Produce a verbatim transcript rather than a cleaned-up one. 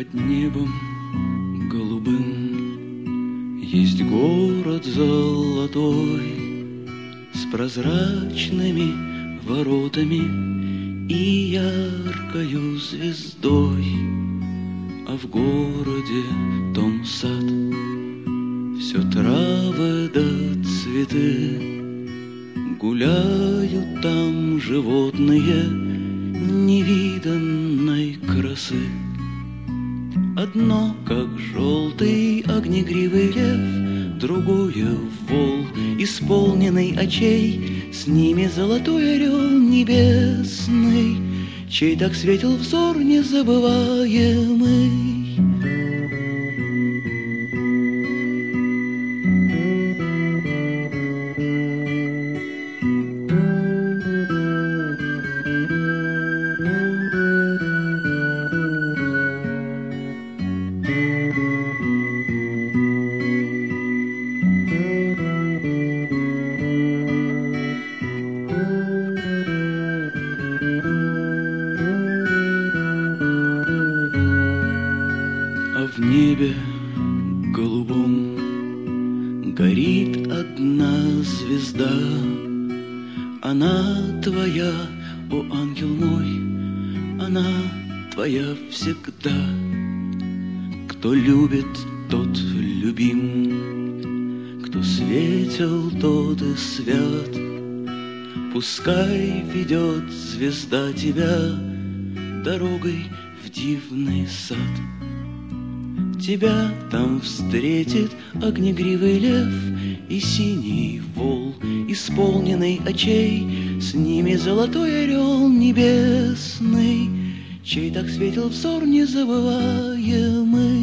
Под небом голубым есть город золотой с прозрачными воротами и яркою звездой, а в городе том сад, все травы да цветы, гуляют там животные невиданной красы. Одно, как желтый огнегривый лев, другое вол, исполненный очей, с ними золотой орел небесный, чей так светил взор незабываемый. В небе голубом горит одна звезда. Она твоя, о ангел мой, она твоя всегда. Кто любит, тот любим, кто светел, тот и свят. Пускай ведет звезда тебя дорогой в дивный сад. Тебя там встретит огнегривый лев и синий вол, исполненный очей, с ними золотой орел небесный, чей так светил взор незабываемый.